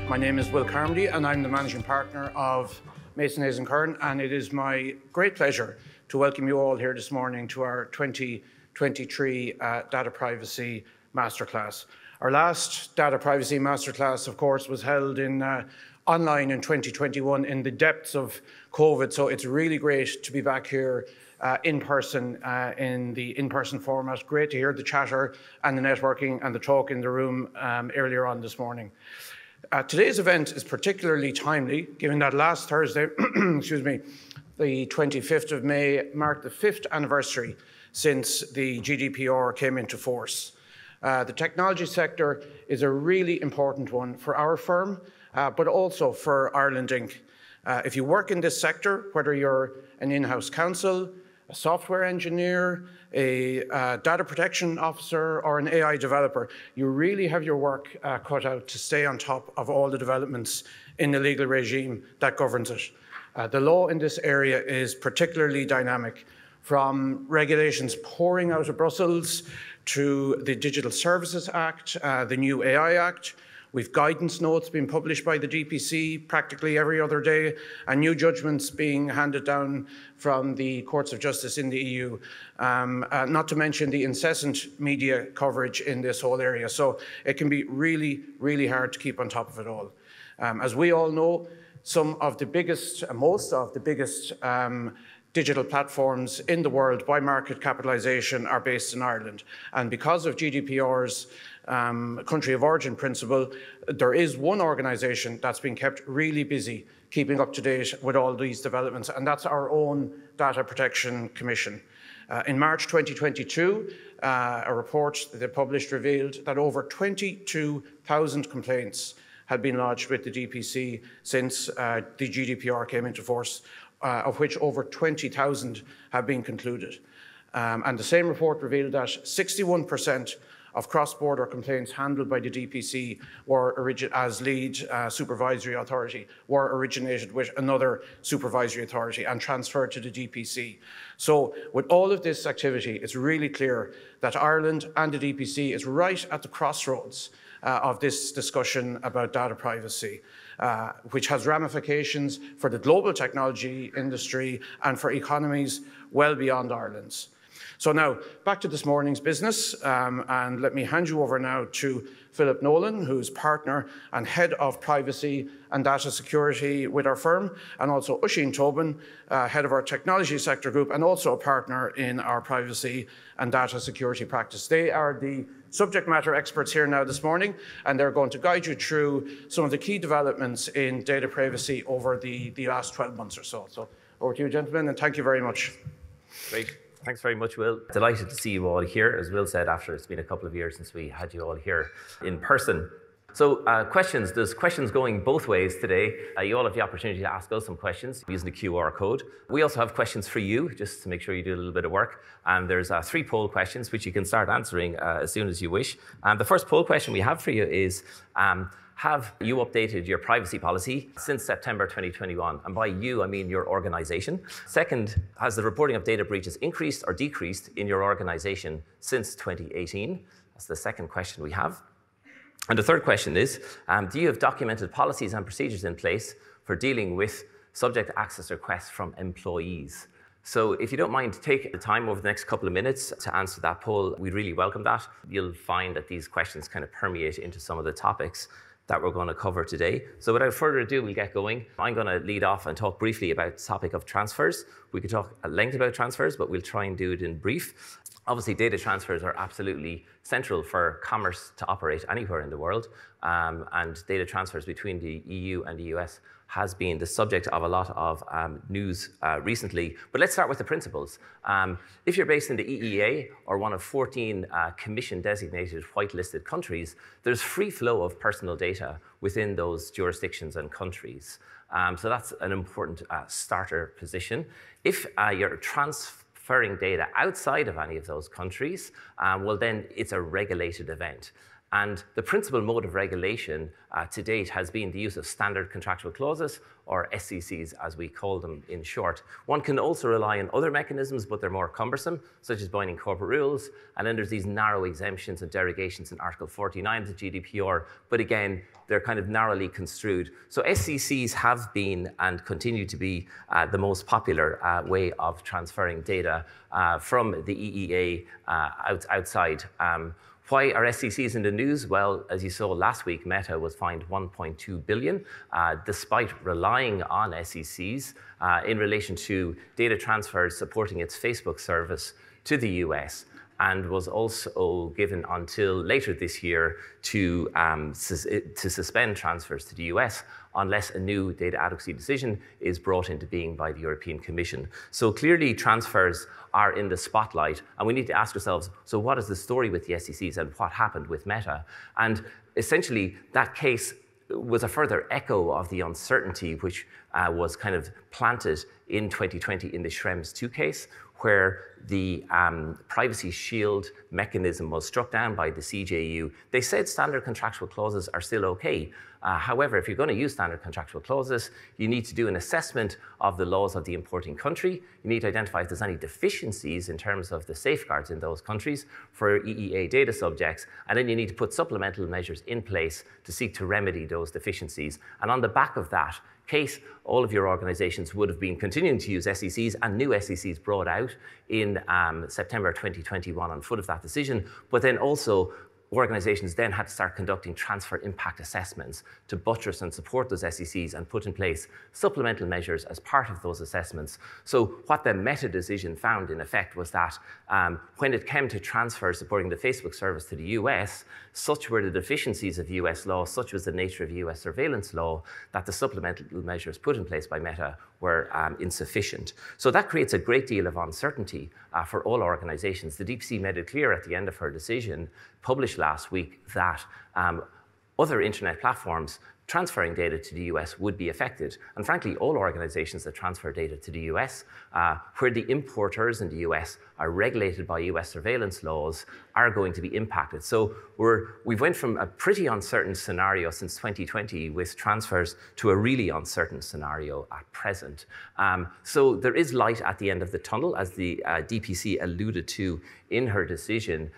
My name is Will Carmody and I'm the Managing Partner of Mason Hayes & Curran, and it is my great pleasure to welcome you all here this morning to our 2023 Data Privacy Masterclass. Our last Data Privacy Masterclass, of course, was held online in 2021 in the depths of COVID, so it's really great to be back here in person, in the in-person format. Great to hear the chatter and the networking and the talk in the room earlier on this morning. Today's event is particularly timely, given that last Thursday, excuse me, the 25th of May, marked the 5th anniversary since the GDPR came into force. The technology sector is a really important one for our firm, but also for Ireland Inc. If you work in this sector, whether you're an in-house counsel, a software engineer, a data protection officer, or an AI developer, you really have your work cut out to stay on top of all the developments in the legal regime that governs it. The law in this area is particularly dynamic, from regulations pouring out of Brussels to the Digital Services Act, the new AI Act. We've guidance notes being published by the DPC practically every other day, and new judgments being handed down from the courts of justice in the EU, not to mention the incessant media coverage in this whole area. So it can be really, really hard to keep on top of it all. As we all know, some of the biggest, most of the biggest digital platforms in the world by market capitalisation are based in Ireland. And because of GDPR's country of origin principle, there is one organisation that's been kept really busy keeping up to date with all these developments, and that's our own Data Protection Commission. In March 2022, a report that they published revealed that over 22,000 complaints had been lodged with the DPC since the GDPR came into force, of which over 20,000 have been concluded. And the same report revealed that 61% of cross-border complaints handled by the DPC were as lead supervisory authority were originated with another supervisory authority and transferred to the DPC. So with all of this activity, it's really clear that Ireland and the DPC is right at the crossroads of this discussion about data privacy, which has ramifications for the global technology industry and for economies well beyond Ireland's. So now, back to this morning's business, and let me hand you over now to Philip Nolan, who's partner and head of privacy and data security with our firm, and also Oisin Tobin, head of our technology sector group, and also a partner in our privacy and data security practice. They are the subject matter experts here now this morning, and they're going to guide you through some of the key developments in data privacy over the last 12 months or so. So over to you, gentlemen, and thank you very much. Great. Thanks very much, Will. Delighted to see you all here. As Will said, after it's been a couple of years since we had you all here in person. So questions, there's questions going both ways today. You all have the opportunity to ask us some questions using the QR code. We also have questions for you, just to make sure you do a little bit of work. And there's 3 poll questions, which you can start answering as soon as you wish. The first poll question we have for you is, have you updated your privacy policy since September 2021? And by you, I mean your organization. Second, has the reporting of data breaches increased or decreased in your organization since 2018? That's the second question we have. And the third question is, do you have documented policies and procedures in place for dealing with subject access requests from employees? So if you don't mind, take the time over the next couple of minutes to answer that poll. We'd really welcome that. You'll find that these questions kind of permeate into some of the topics that we're going to cover today. So without further ado, we'll get going. I'm going to lead off and talk briefly about the topic of transfers. We could talk at length about transfers, but we'll try and do it in brief. Obviously, data transfers are absolutely central for commerce to operate anywhere in the world, and data transfers between the EU and the US has been the subject of a lot of news recently. But let's start with the principles. If you're based in the EEA or one of 14 Commission-designated whitelisted countries, there's free flow of personal data within those jurisdictions and countries. So that's an important starter position. If you're transferring data outside of any of those countries, well, then it's a regulated event. And the principal mode of regulation to date has been the use of standard contractual clauses, or SCCs as we call them in short. One can also rely on other mechanisms, but they're more cumbersome, such as binding corporate rules. And then there's these narrow exemptions and derogations in Article 49 of the GDPR, but again, they're kind of narrowly construed. So SCCs have been and continue to be the most popular way of transferring data from the EEA outside. Why are SCCs in the news? Well, as you saw last week, Meta was fined $1.2 billion, despite relying on SCCs in relation to data transfers supporting its Facebook service to the US, and was also given until later this year to suspend transfers to the US unless a new data adequacy decision is brought into being by the European Commission. So clearly transfers are in the spotlight, and we need to ask ourselves, so what is the story with the SCCs and what happened with Meta? And essentially that case was a further echo of the uncertainty which was kind of planted in 2020 in the Schrems II case, where the Privacy Shield mechanism was struck down by the CJEU. They said standard contractual clauses are still okay. However, if you're going to use standard contractual clauses, you need to do an assessment of the laws of the importing country. You need to identify if there's any deficiencies in terms of the safeguards in those countries for EEA data subjects, and then you need to put supplemental measures in place to seek to remedy those deficiencies. And on the back of that case, all of your organizations would have been continuing to use SCCs, and new SCCs brought out in September 2021 on foot of that decision, but then also organizations then had to start conducting transfer impact assessments to buttress and support those SCCs and put in place supplemental measures as part of those assessments. So what the Meta decision found in effect was that when it came to transfer supporting the Facebook service to the US, such were the deficiencies of US law, such was the nature of US surveillance law, that the supplemental measures put in place by Meta were insufficient. So that creates a great deal of uncertainty for all organizations. The DPC made it clear at the end of her decision, published last week, that other internet platforms transferring data to the US would be affected. And frankly, all organizations that transfer data to the US, where the importers in the US are regulated by US surveillance laws, are going to be impacted. So we've went from a pretty uncertain scenario since 2020 with transfers to a really uncertain scenario at present. So there is light at the end of the tunnel, as the DPC alluded to in her decision.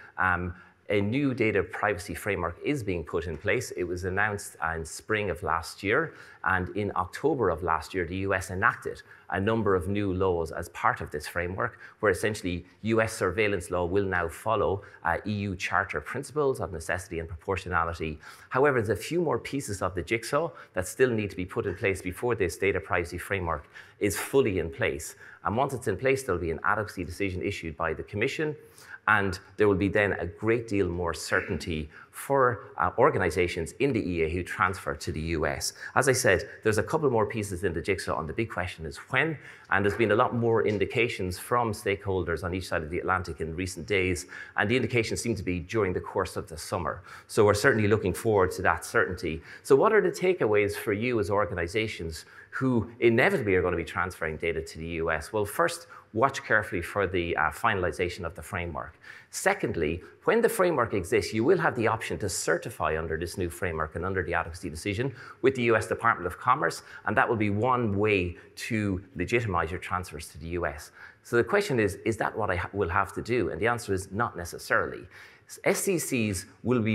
A new data privacy framework is being put in place. It was announced in spring of last year, and in October of last year, the US enacted a number of new laws as part of this framework, where essentially US surveillance law will now follow EU Charter principles of necessity and proportionality. However, there's a few more pieces of the jigsaw that still need to be put in place before this data privacy framework is fully in place. And once it's in place, there'll be an adequacy decision issued by the Commission, and there will be then a great deal more certainty for organizations in the EEA who transfer to the US. As I said, there's a couple more pieces in the jigsaw, and the big question is when, and there's been a lot more indications from stakeholders on each side of the Atlantic in recent days, and the indications seem to be during the course of the summer. So we're certainly looking forward to that certainty. So what are the takeaways for you as organizations who inevitably are going to be transferring data to the US? Well, first, watch carefully for the finalization of the framework. Secondly, when the framework exists, you will have the option to certify under this new framework and under the adequacy decision with the US Department of Commerce, and that will be one way to legitimize your transfers to the US. So the question is that what I will have to do? And the answer is not necessarily. SCCs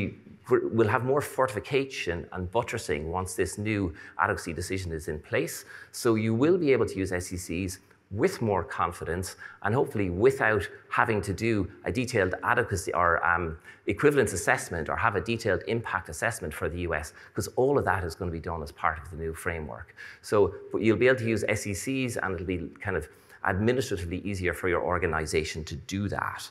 will have more fortification and buttressing once this new adequacy decision is in place. So you will be able to use SCCs with more confidence, and hopefully without having to do a detailed adequacy or equivalence assessment or have a detailed impact assessment for the US, because all of that is going to be done as part of the new framework. So you'll be able to use SCCs, and it'll be kind of administratively easier for your organization to do that.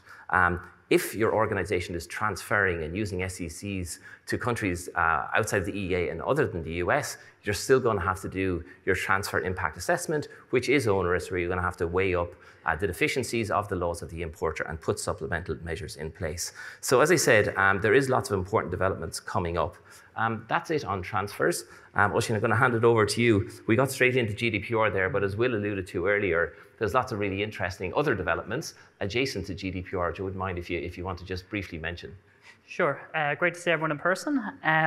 If your organization is transferring and using SCCs to countries outside the EEA and other than the US, you're still going to have to do your transfer impact assessment, which is onerous, where you're going to have to weigh up the deficiencies of the laws of the importer and put supplemental measures in place. So as I said, there is lots of important developments coming up. That's it on transfers. Oisin, I'm going to hand it over to you. We got straight into GDPR there, but as Will alluded to earlier, there's lots of really interesting other developments adjacent to GDPR. Do you wouldn't mind if you want to just briefly mention? Sure. Great to see everyone in person.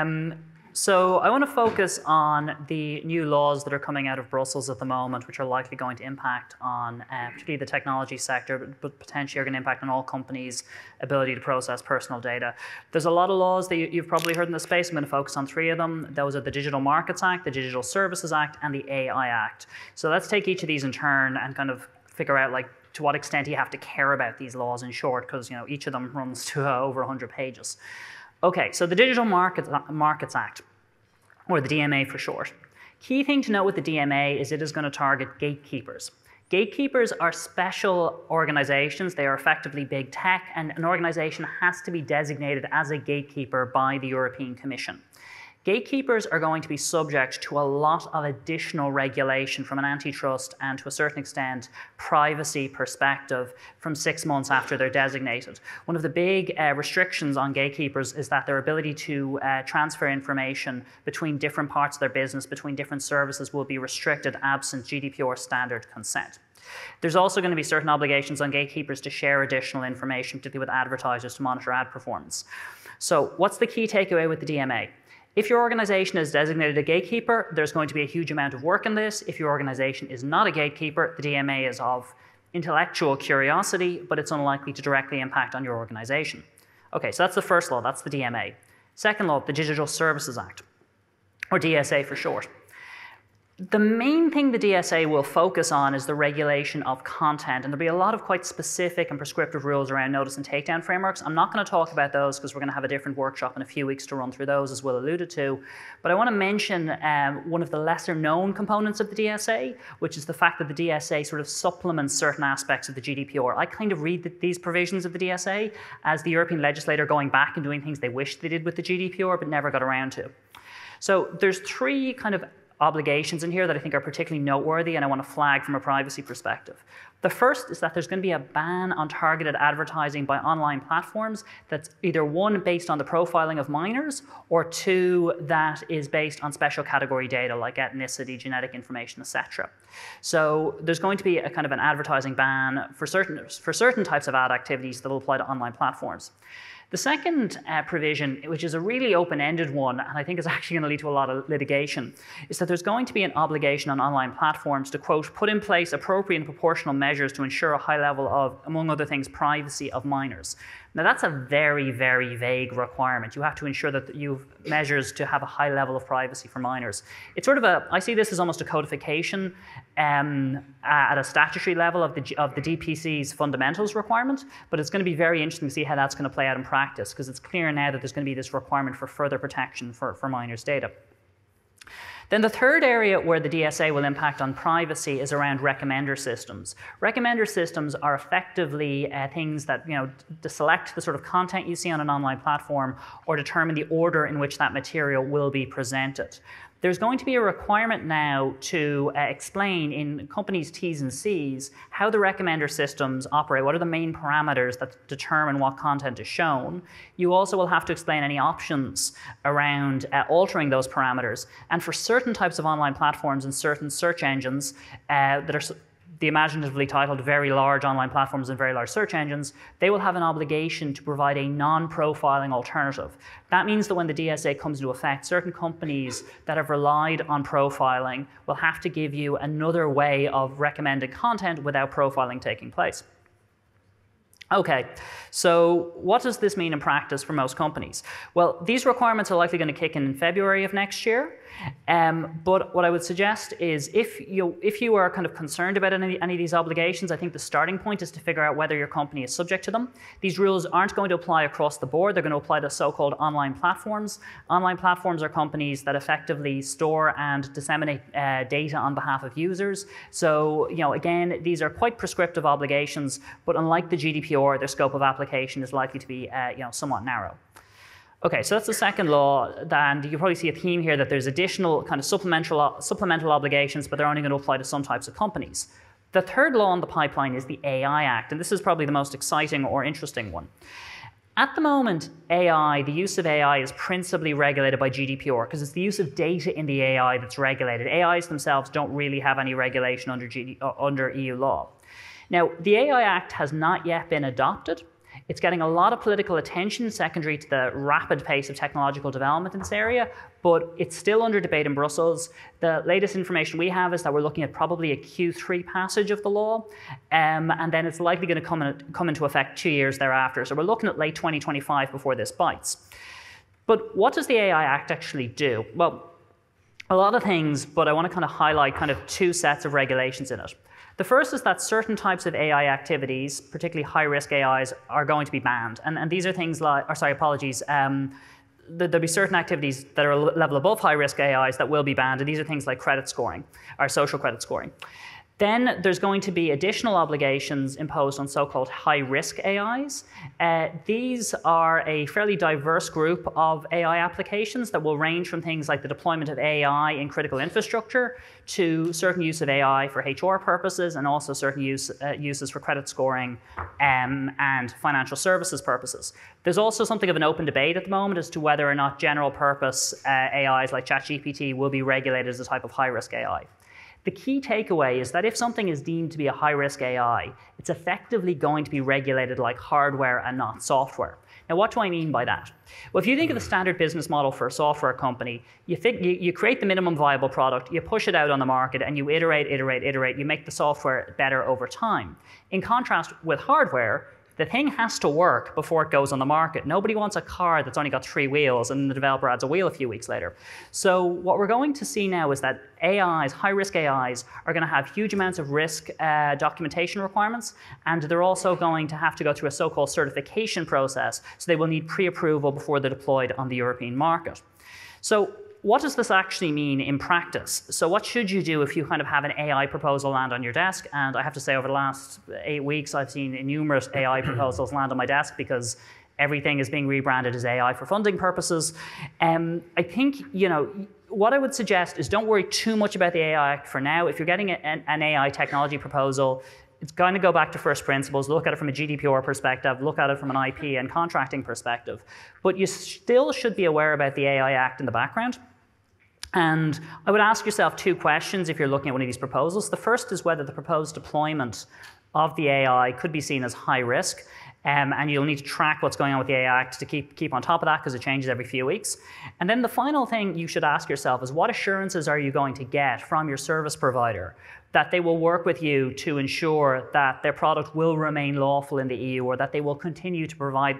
So I want to focus on the new laws that are coming out of Brussels at the moment, which are likely going to impact on particularly the technology sector, but potentially are going to impact on all companies' ability to process personal data. There's a lot of laws that you've probably heard in the space. I'm going to focus on 3 of them. Those are the Digital Markets Act, the Digital Services Act, and the AI Act. So let's take each of these in turn and kind of figure out to what extent you have to care about these laws in short, because each of them runs to over 100 pages. Okay, so the Digital Markets Act, or the DMA for short. Key thing to note with the DMA is it is going to target gatekeepers. Gatekeepers are special organizations. They are effectively big tech, and an organization has to be designated as a gatekeeper by the European Commission. Gatekeepers are going to be subject to a lot of additional regulation from an antitrust and, to a certain extent, privacy perspective from 6 months after they're designated. One of the big restrictions on gatekeepers is that their ability to transfer information between different parts of their business, between different services, will be restricted absent GDPR standard consent. There's also going to be certain obligations on gatekeepers to share additional information, particularly with advertisers, to monitor ad performance. So what's the key takeaway with the DMA? If your organization is designated a gatekeeper, there's going to be a huge amount of work in this. If your organization is not a gatekeeper, the DMA is of intellectual curiosity, but it's unlikely to directly impact on your organization. Okay, so that's the first law, that's the DMA. Second law, the Digital Services Act, or DSA for short. The main thing the DSA will focus on is the regulation of content, and there'll be a lot of quite specific and prescriptive rules around notice and takedown frameworks. I'm not going to talk about those because we're going to have a different workshop in a few weeks to run through those, as Will alluded to. But I want to mention one of the lesser known components of the DSA, which is the fact that the DSA sort of supplements certain aspects of the GDPR. I kind of read these provisions of the DSA as the European legislator going back and doing things they wished they did with the GDPR but never got around to. So there's 3 kind of obligations in here that I think are particularly noteworthy and I want to flag from a privacy perspective. The first is that there's going to be a ban on targeted advertising by online platforms that's either 1, based on the profiling of minors, or 2, that is based on special category data like ethnicity, genetic information, etc. So there's going to be a kind of an advertising ban for certain types of ad activities that will apply to online platforms. The second provision, which is a really open-ended one, and I think is actually going to lead to a lot of litigation, is that there's going to be an obligation on online platforms to, quote, put in place appropriate and proportional measures to ensure a high level of, among other things, privacy of minors. Now that's a very, very vague requirement. You have to ensure that you've measures to have a high level of privacy for minors. It's sort of I see this as almost a codification at a statutory level of the DPC's fundamentals requirement, but it's going to be very interesting to see how that's going to play out in practice, because it's clear now that there's going to be this requirement for further protection for minors' data. Then the third area where the DSA will impact on privacy is around recommender systems. Recommender systems are effectively things that, to select the sort of content you see on an online platform or determine the order in which that material will be presented. There's going to be a requirement now to explain in companies' T's and C's how the recommender systems operate, what are the main parameters that determine what content is shown. You also will have to explain any options around altering those parameters. And for certain types of online platforms and certain search engines that are the imaginatively titled very large online platforms and very large search engines, they will have an obligation to provide a non-profiling alternative. That means that when the DSA comes into effect, certain companies that have relied on profiling will have to give you another way of recommending content without profiling taking place. Okay, so what does this mean in practice for most companies? Well, these requirements are likely going to kick in February of next year. But what I would suggest is if you are kind of concerned about any of these obligations, I think the starting point is to figure out whether your company is subject to them. These rules aren't going to apply across the board. They're going to apply to so-called online platforms. Online platforms are companies that effectively store and disseminate data on behalf of users. So, again, these are quite prescriptive obligations, but unlike the GDPR, their scope of application is likely to be somewhat narrow. Okay, so that's the second law, and you probably see a theme here that there's additional kind of supplemental obligations, but they're only going to apply to some types of companies. The third law in the pipeline is the AI Act, and this is probably the most exciting or interesting one. At the moment, AI, the use of AI is principally regulated by GDPR because it's the use of data in the AI that's regulated. AIs themselves don't really have any regulation under EU law. Now, the AI Act has not yet been adopted. It's getting a lot of political attention secondary to the rapid pace of technological development in this area, but it's still under debate in Brussels. The latest information we have is that we're looking at probably a Q3 passage of the law, and then it's likely going to come into effect 2 years thereafter. So we're looking at late 2025 before this bites. But what does the AI Act actually do? Well, a lot of things, but I want to kind of highlight kind of two sets of regulations in it. The first is that certain types of AI activities, particularly high-risk AIs, are going to be banned. And these are things like, there'll be certain activities that are a level above high-risk AIs that will be banned, and these are things like credit scoring, or social credit scoring. Then there's going to be additional obligations imposed on so-called high-risk AIs. These are a fairly diverse group of AI applications that will range from things like the deployment of AI in critical infrastructure to certain use of AI for HR purposes and also certain uses for credit scoring and financial services purposes. There's also something of an open debate at the moment as to whether or not general purpose AIs like ChatGPT will be regulated as a type of high-risk AI. The key takeaway is that if something is deemed to be a high-risk AI, it's effectively going to be regulated like hardware and not software. Now, what do I mean by that? Well, if you think of the standard business model for a software company, you create the minimum viable product, you push it out on the market, and you iterate, you make the software better over time. In contrast with hardware, the thing has to work before it goes on the market. Nobody wants a car that's only got 3 wheels and the developer adds a wheel a few weeks later. So what we're going to see now is that AIs, high-risk AIs, are going to have huge amounts of risk documentation requirements, and they're also going to have to go through a so-called certification process, so they will need pre-approval before they're deployed on the European market. So what does this actually mean in practice? So what should you do if you kind of have an AI proposal land on your desk? And I have to say, over the last 8 weeks, I've seen numerous AI proposals land on my desk because everything is being rebranded as AI for funding purposes. I think, what I would suggest is don't worry too much about the AI Act for now. If you're getting an AI technology proposal, it's going to go back to first principles, look at it from a GDPR perspective, look at it from an IP and contracting perspective. But you still should be aware about the AI Act in the background. And I would ask yourself 2 questions if you're looking at one of these proposals. The first is whether the proposed deployment of the AI could be seen as high risk. And you'll need to track what's going on with the AI Act to keep on top of that because it changes every few weeks. And then the final thing you should ask yourself is what assurances are you going to get from your service provider that they will work with you to ensure that their product will remain lawful in the EU or that they will continue to provide,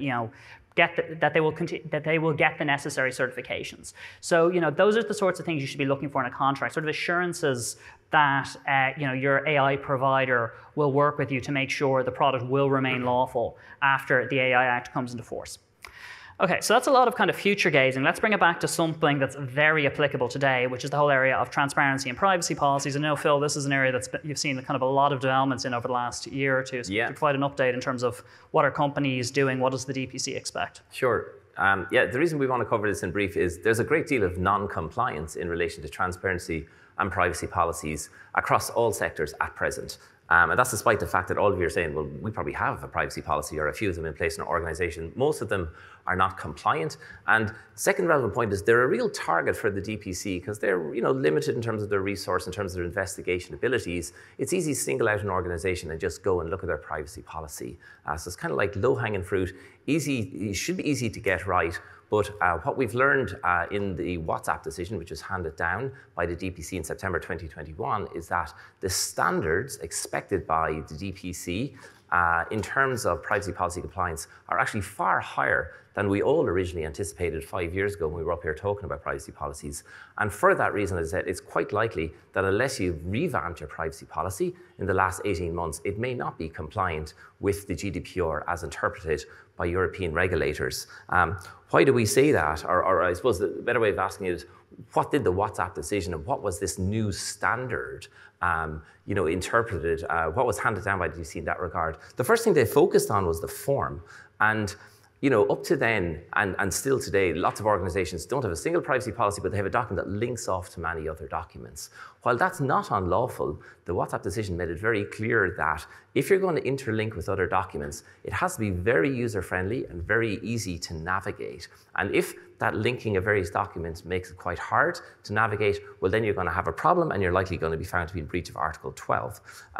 that they will get the necessary certifications. So, those are the sorts of things you should be looking for in a contract, sort of assurances that your AI provider will work with you to make sure the product will remain lawful after the AI Act comes into force. Okay, so that's a lot of kind of future gazing. Let's bring it back to something that's very applicable today, which is the whole area of transparency and privacy policies. I know, Phil, this is an area you've seen kind of a lot of developments in over the last year or two. So to provide an update in terms of what are companies doing, what does the DPC expect? Sure. The reason we want to cover this in brief is there's a great deal of non-compliance in relation to transparency and privacy policies across all sectors at present. And that's despite the fact that all of you are saying, well, we probably have a privacy policy or a few of them in place in our organization. Most of them are not compliant. And the second relevant point is they're a real target for the DPC because they're limited in terms of their resource, in terms of their investigation abilities. It's easy to single out an organization and just go and look at their privacy policy. So it's kind of like low-hanging fruit. It should be easy to get right. But what we've learned in the WhatsApp decision, which was handed down by the DPC in September 2021, is that the standards expected by the DPC in terms of privacy policy compliance are actually far higher than we all originally anticipated 5 years ago when we were up here talking about privacy policies. And for that reason, as I said, it's quite likely that unless you've revamped your privacy policy in the last 18 months, it may not be compliant with the GDPR as interpreted by European regulators. Why do we say that? Or I suppose the better way of asking it is, what did the WhatsApp decision and what was this new standard interpreted? What was handed down by the DPC in that regard? The first thing they focused on was the form. And up to then and still today, lots of organizations don't have a single privacy policy, but they have a document that links off to many other documents. While that's not unlawful, the WhatsApp decision made it very clear that if you're going to interlink with other documents, it has to be very user-friendly and very easy to navigate. And if that linking of various documents makes it quite hard to navigate, well, then you're going to have a problem and you're likely going to be found to be in breach of Article 12.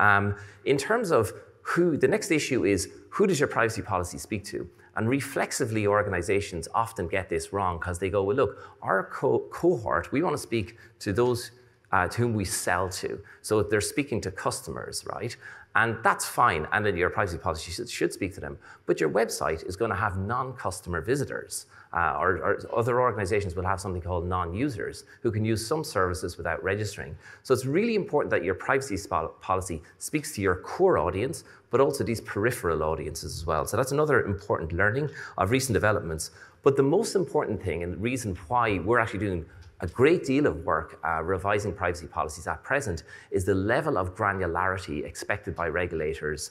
In terms of the next issue is, who does your privacy policy speak to? And reflexively, organizations often get this wrong because they go, well, look, our cohort, we want to speak to those to whom we sell to. So they're speaking to customers, right? And that's fine, and then your privacy policy should speak to them. But your website is going to have non-customer visitors, or other organizations will have something called non-users who can use some services without registering. So it's really important that your privacy policy speaks to your core audience, but also these peripheral audiences as well. So that's another important learning of recent developments. But the most important thing, and the reason why we're actually doing a great deal of work revising privacy policies at present, is the level of granularity expected by regulators,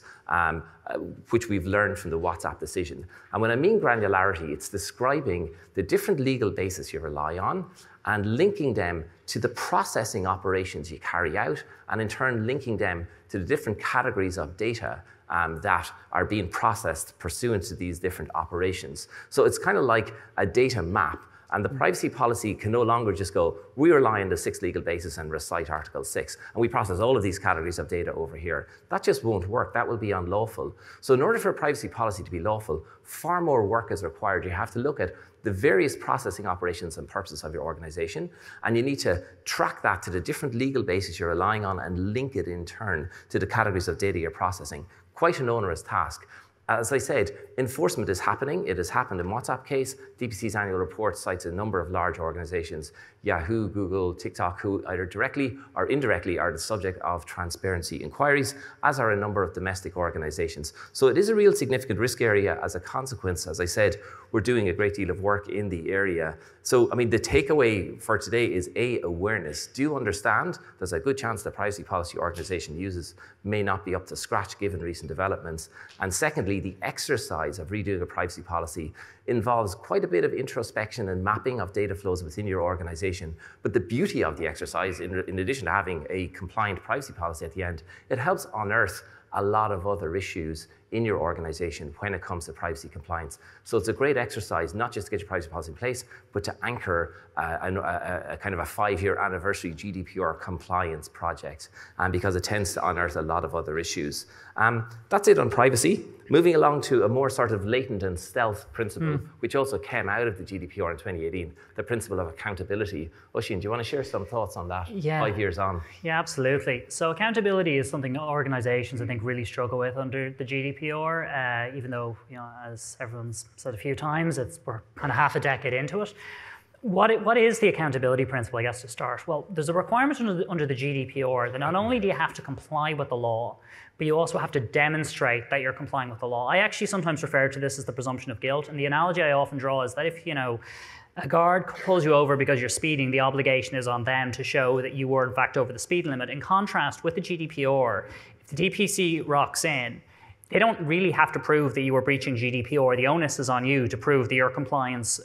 which we've learned from the WhatsApp decision. And when I mean granularity, it's describing the different legal bases you rely on and linking them to the processing operations you carry out, and in turn linking them to the different categories of data that are being processed pursuant to these different operations. So it's kind of like a data map. And the privacy policy can no longer just go, we rely on the 6 legal bases and recite Article 6, and we process all of these categories of data over here. That just won't work. That will be unlawful. So in order for a privacy policy to be lawful, far more work is required. You have to look at the various processing operations and purposes of your organization, and you need to track that to the different legal bases you're relying on and link it in turn to the categories of data you're processing. Quite an onerous task. As I said, enforcement is happening. It has happened in WhatsApp case. DPC's annual report cites a number of large organizations, Yahoo, Google, TikTok, who either directly or indirectly are the subject of transparency inquiries, as are a number of domestic organizations. So it is a real significant risk area. As a consequence, as I said, we're doing a great deal of work in the area. So, I mean, the takeaway for today is awareness. Do understand there's a good chance the privacy policy organization uses may not be up to scratch given recent developments. And secondly, the exercise of redoing a privacy policy involves quite a bit of introspection and mapping of data flows within your organization. But the beauty of the exercise, in addition to having a compliant privacy policy at the end, it helps unearth a lot of other issues in your organization when it comes to privacy compliance. So it's a great exercise, not just to get your privacy policy in place, but to anchor a kind of a 5-year anniversary GDPR compliance project, because it tends to unearth a lot of other issues. That's it on privacy. Moving along to a more sort of latent and stealth principle, which also came out of the GDPR in 2018, the principle of accountability. Oisin, do you want to share some thoughts on that 5 years on? Yeah, absolutely. So accountability is something organizations, I think, really struggle with under the GDPR, even though, as everyone's said a few times, we're kind of half a decade into it. What is the accountability principle, I guess, to start? Well, there's a requirement under the GDPR that not only do you have to comply with the law, but you also have to demonstrate that you're complying with the law. I actually sometimes refer to this as the presumption of guilt, and the analogy I often draw is that if, a guard pulls you over because you're speeding, the obligation is on them to show that you were in fact over the speed limit. In contrast, with the GDPR, if the DPC rocks in, they don't really have to prove that you were breaching GDPR. The onus is on you to prove that your compliance,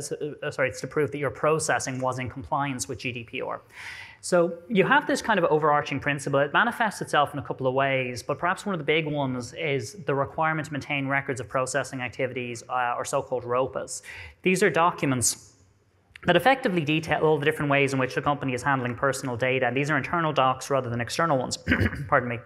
to prove that your processing was in compliance with GDPR. So you have this kind of overarching principle. It manifests itself in a couple of ways, but perhaps one of the big ones is the requirement to maintain records of processing activities, or so-called ROPAs. These are documents that effectively detail all the different ways in which the company is handling personal data. And these are internal docs rather than external ones. Pardon me.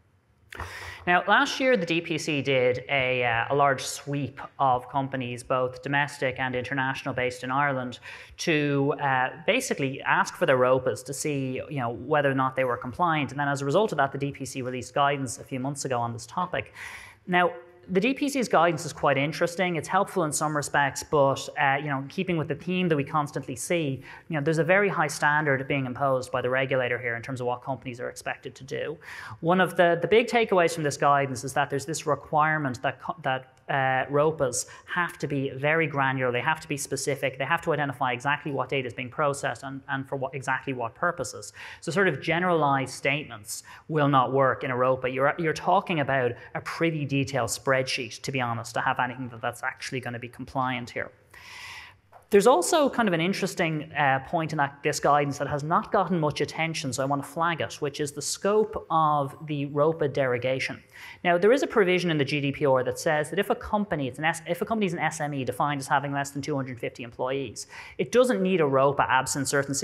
Now, last year, the DPC did a large sweep of companies, both domestic and international, based in Ireland, to basically ask for their ROPAs to see, whether or not they were compliant. And then, as a result of that, the DPC released guidance a few months ago on this topic. Now, the DPC's guidance is quite interesting. It's helpful in some respects, but keeping with the theme that we constantly see, there's a very high standard being imposed by the regulator here in terms of what companies are expected to do. One of the big takeaways from this guidance is that there's this requirement that ROPAs have to be very granular, they have to be specific, they have to identify exactly what data is being processed and for exactly what purposes. So sort of generalized statements will not work in a ROPA. You're talking about a pretty detailed spreadsheet, to be honest, to have anything that's actually going to be compliant here. There's also kind of an interesting point in this guidance that has not gotten much attention, so I want to flag it, which is the scope of the ROPA derogation. Now, there is a provision in the GDPR that says that if a company is an SME defined as having less than 250 employees, it doesn't need a ROPA absent certain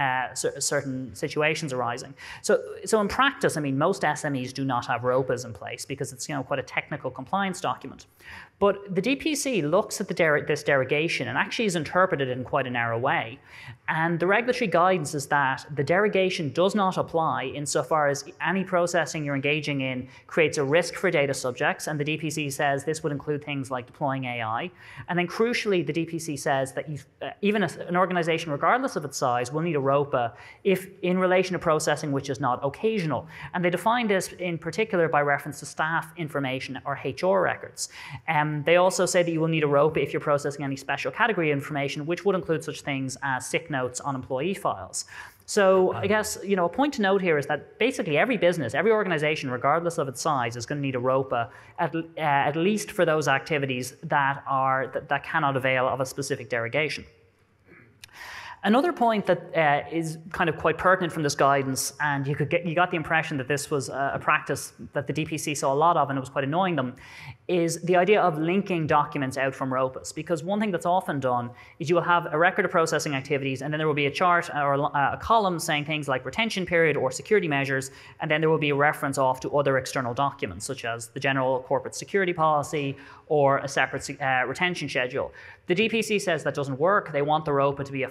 situations arising. So in practice, I mean, most SMEs do not have ROPAs in place because it's quite a technical compliance document. But the DPC looks at this derogation and actually is interpreted in quite a narrow way. And the regulatory guidance is that the derogation does not apply insofar as any processing you're engaging in creates a risk for data subjects. And the DPC says this would include things like deploying AI. And then crucially, the DPC says that even an organization, regardless of its size, will need a ROPA if in relation to processing which is not occasional. And they define this in particular by reference to staff information or HR records. They also say that you will need a ROPA if you're processing any special category information, which would include such things as sick notes on employee files. So I guess a point to note here is that basically every business, every organization, regardless of its size, is going to need a ROPA at least for those activities that cannot avail of a specific derogation. Another point that is kind of quite pertinent from this guidance, and you got the impression that this was a practice that the DPC saw a lot of and it was quite annoying them, is the idea of linking documents out from ROPAs. Because one thing that's often done is you will have a record of processing activities and then there will be a chart or a column saying things like retention period or security measures, and then there will be a reference off to other external documents such as the general corporate security policy or a separate retention schedule. The DPC says that doesn't work. They want the ROPA to be a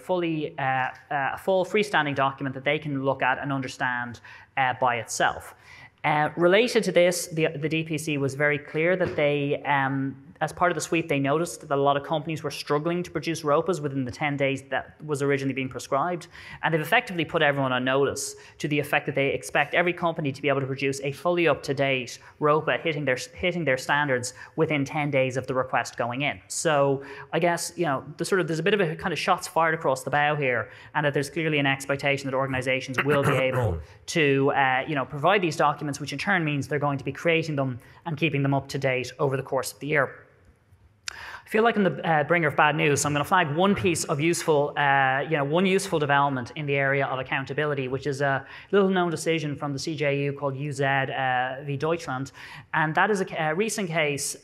full freestanding document that they can look at and understand by itself. Related to this, the DPC was very clear that they, as part of the sweep, they noticed that a lot of companies were struggling to produce ROPAs within the 10 days that was originally being prescribed. And they've effectively put everyone on notice to the effect that they expect every company to be able to produce a fully up-to-date ROPA hitting their standards within 10 days of the request going in. So I guess, there's a bit of a kind of shots fired across the bow here, and that there's clearly an expectation that organizations will be able to, provide these documents, which in turn means they're going to be creating them and keeping them up to date over the course of the year. I feel like I'm the bringer of bad news, so I'm going to flag one piece of useful, one useful development in the area of accountability, which is a little-known decision from the CJU called UZ v. Deutschland, and that is a recent case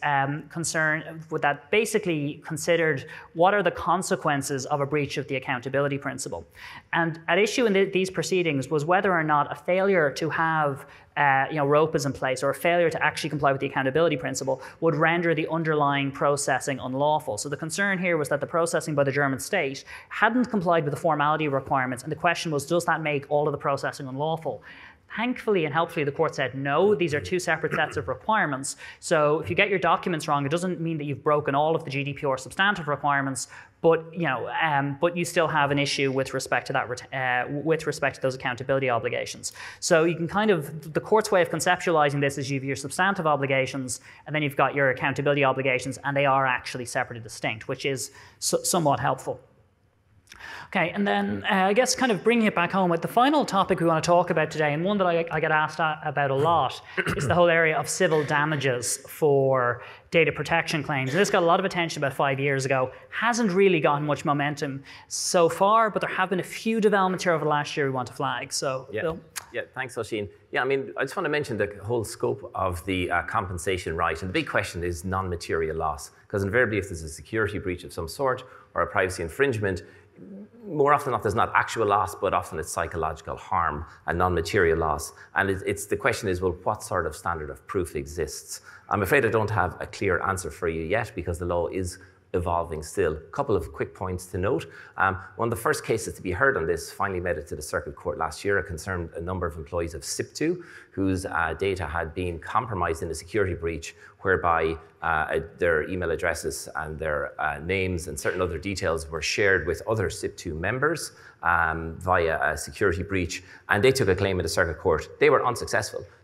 that basically considered what are the consequences of a breach of the accountability principle. And at issue in these proceedings was whether or not a failure to have ROPAs in place or a failure to actually comply with the accountability principle would render the underlying processing unlawful. So the concern here was that the processing by the German state hadn't complied with the formality requirements, and the question was, does that make all of the processing unlawful? Thankfully and helpfully, the court said no, these are two separate sets of requirements. So if you get your documents wrong, it doesn't mean that you've broken all of the GDPR substantive requirements, but you still have an issue with respect to that, with respect to those accountability obligations. So you can the court's way of conceptualizing this is you have your substantive obligations, and then you've got your accountability obligations, and they are actually separate and distinct, which is somewhat helpful. Okay, and then I guess kind of bringing it back home, with the final topic we want to talk about today, and one that I get asked about a lot, is the whole area of civil damages for data protection claims. And this got a lot of attention about 5 years ago, hasn't really gotten much momentum so far, but there have been a few developments here over the last year we want to flag. So, Bill? Yeah, thanks, Oisin. Yeah, I just want to mention the whole scope of the compensation right. And the big question is non-material loss, because invariably if there's a security breach of some sort or a privacy infringement, more often than not, there's not actual loss, but often it's psychological harm and non-material loss. And the question is, well, what sort of standard of proof exists? I'm afraid I don't have a clear answer for you yet, because the law is evolving still. A couple of quick points to note. One of the first cases to be heard on this finally made it to the Circuit Court last year. It concerned a number of employees of SIP2 whose data had been compromised in a security breach, whereby their email addresses and their names and certain other details were shared with other SIP2 members via a security breach, and they took a claim in the Circuit Court. They were unsuccessful.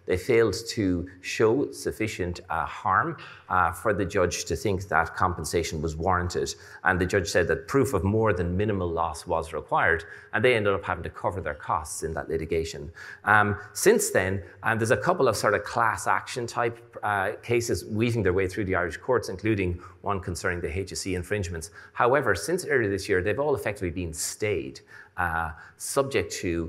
they failed to show sufficient harm for the judge to think that compensation was warranted. And the judge said that proof of more than minimal loss was required, and they ended up having to cover their costs in that litigation. Since then, there's a couple of sort of class action type cases weaving their way through the Irish courts, including one concerning the HSE infringements. However, since earlier this year, they've all effectively been stayed, subject to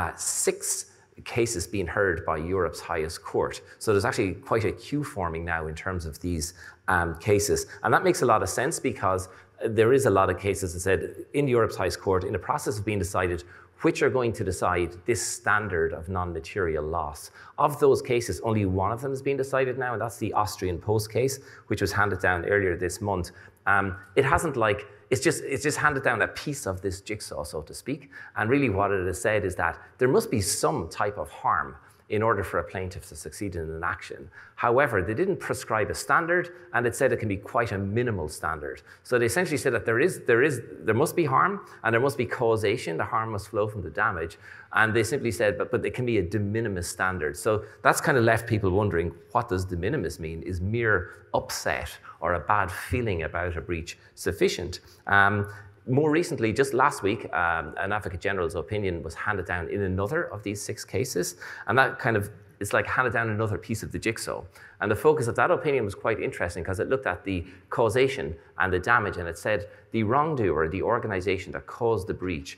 6 cases being heard by Europe's highest court. So there's actually quite a queue forming now in terms of these cases. And that makes a lot of sense because there is a lot of cases, as I said, in Europe's highest court in the process of being decided which are going to decide this standard of non-material loss. Of those cases, only one of them has been decided now, and that's the Austrian Post case, which was handed down earlier this month. It hasn't it's just handed down a piece of this jigsaw, so to speak. And really what it has said is that there must be some type of harm in order for a plaintiff to succeed in an action. However, they didn't prescribe a standard, and it said it can be quite a minimal standard. So they essentially said that there must be harm, and there must be causation. The harm must flow from the damage. And they simply said, but it can be a de minimis standard. So that's kind of left people wondering, what does de minimis mean? Is mere upset or a bad feeling about a breach sufficient? More recently, just last week, an Advocate General's opinion was handed down in another of these 6 cases, and that kind of is like handed down another piece of the jigsaw. And the focus of that opinion was quite interesting because it looked at the causation and the damage, and it said the wrongdoer, the organization that caused the breach,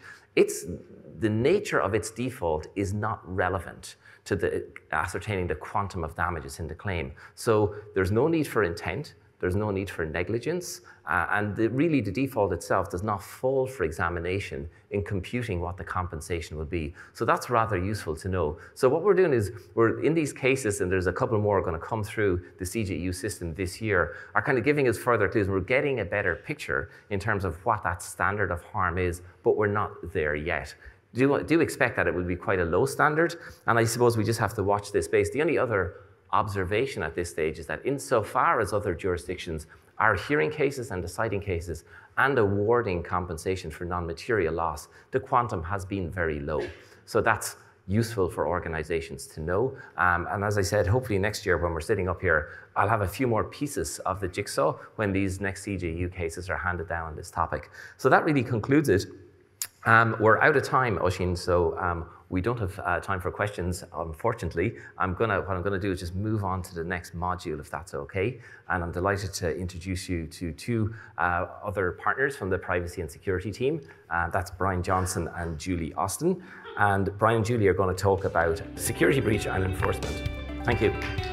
the nature of its default is not relevant to ascertaining the quantum of damages in the claim. So there's no need for intent. There's no need for negligence, and really the default itself does not fall for examination in computing what the compensation will be. So that's rather useful to know. So what we're doing is we're in these cases, and there's a couple more going to come through the CJEU system this year, are kind of giving us further clues. We're getting a better picture in terms of what that standard of harm is, but we're not there yet. Do expect that it will be quite a low standard, and I suppose we just have to watch this space. The only other observation at this stage is that insofar as other jurisdictions are hearing cases and deciding cases and awarding compensation for non-material loss, the quantum has been very low. So that's useful for organizations to know. And as I said, hopefully next year when we're sitting up here, I'll have a few more pieces of the jigsaw when these next CJEU cases are handed down on this topic. So that really concludes it. We're out of time, Oisín, so we don't have time for questions, unfortunately. What I'm gonna do is just move on to the next module, if that's okay. And I'm delighted to introduce you to 2 other partners from the privacy and security team. That's Brian Johnson and Julie Austin. And Brian and Julie are gonna talk about security breach and enforcement. Thank you.